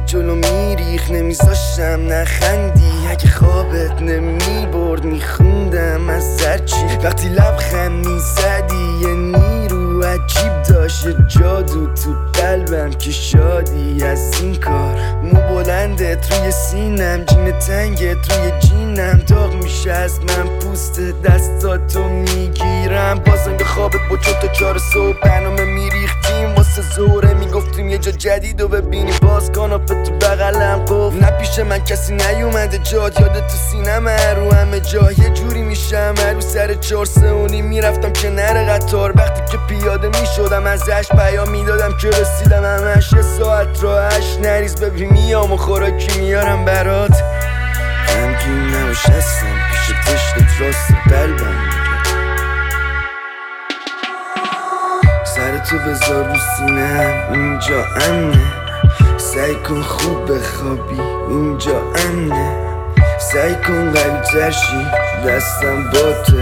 جلو میریخ نمیذاشتم نخندی. اگه خوابت نمیبرد میخوندم از زرچی. وقتی لبخند میزدی یه نیرو عجیب داشت، یه جادو تو قلبم که شادی از این کار. مو بلندت روی سینم، جین تنگت روی جینم. داغ میشه از من پوست دستاتو میگیرم. بازم به خوابت با 4 صبح برنامه میریختیم واسه زوره. میگفتیم یه جا جدید و ببینی باز کاناپه تو بغلم قفل. نه پیش من کسی نیومده جاد، یادت تو سینم رو همه جا. یه جوری میشم رو سر 4 3 و نیم میرفتم کنار قطار. وقتی که پیاده میشدم ازش پیام میدادم که رسیدم همش. 1 ساعت راهش نریز ببین میام و خوراکی میارم برات. غمگین نباش هستم پیش تشتت راست قلبم میگه. سرتو بذار رو سینم اینجا امنه. سعی کن خوب بخوابی اینجا امنه. سعی کن قوی تر شی دستم باته.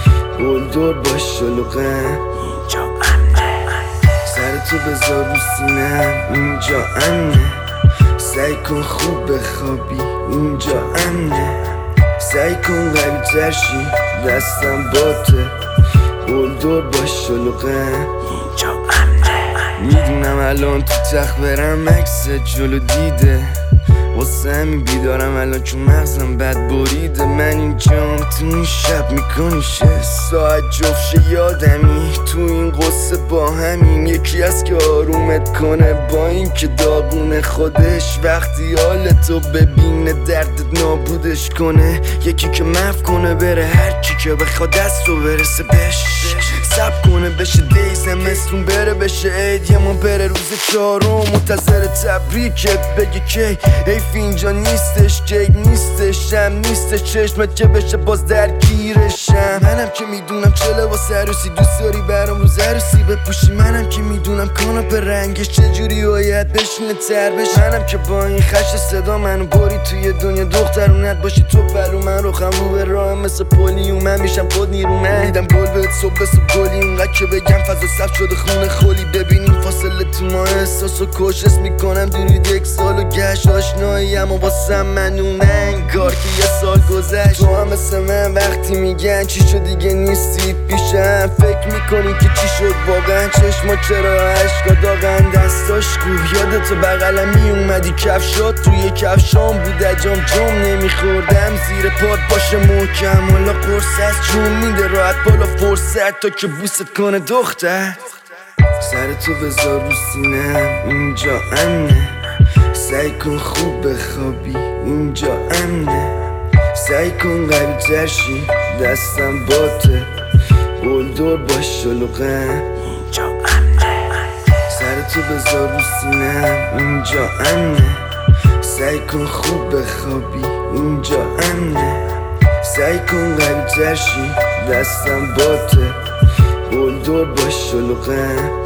بلدور باش شلوغم اینجا امنه. سرتو بذار رو سینم اینجا امنه. سعی کن خوب بخوابی اینجا امنه. سعی کن قوی تر شی دستم باته. بلدور باش شلوغم اینجا امنه. میدونم الان تو تخت برم عکس جلو دیده. واسه همین بیدارم الان چون مغزم بد بریده. من اینجام تو این شب میکنی 6 ساعت جفشه یادمی. تو این قصه با همین یکی از که آرومت کنه با این که داغونه خودش. وقتی حالتو ببینه دردت نابودش کنه. یکی که مف کنه بره هرکی که بخواد دستو برسه بهش. سب کنه بشه دیز زمستون بره بشه عید. یه ما بره روز 4 منتظر تبریکت بگی کی. حیف اینجا نیستش کیک نیستش شم نیستش چشمت که بشه باز درگیرشم. منم که میدونم چه لباس عروسی دوست داری برام روز عروسی بپوشی. منم که میدونم کاناپه رنگش چجوری باید بشینه تر بشه. منم که با این خش صدا منو بری توی دنیا دخترونت باشی تو پلو من روخم رو به راه مثل پولیوم. من میشم خود نیرومند میدم گل بهت صبح به صبح گلی. اونقدر که بگم فضا سبز شده خونه خولی. ببینیم فاصله تو ما احساس و کوشش میکنم دورید 1 سال و گشت آشنایی. اما واسم منونه انگار که 1 سال گذشت. تو هم مثل من وقتی میگن چی شد دیگه نیستی پیشم. فکر میکنی که چی شد واقعا چشما چرا عشقا داغن دستاش کوه. یادتو بغلم میومدی کفشات توی کفشام بود اجام جام نمیخوردم زیر پاد باشه محکم. حالا قرص از چون میده راحت بالا فرصت تا که بوست کنه دختر. سرتو بذار رو سینم اینجا امنه. سعی کن خوب بخوابی اینجا امنه. سعی کن قوی تر شی دستم باته. بلدور باش شلوغم اینجا امنه. سرتو بذار رو سینم اینجا امنه. سعی کن خوب بخوابی اینجا امنه. سعی کن قوی تر شی دستم باته. بلدور باش شلوغم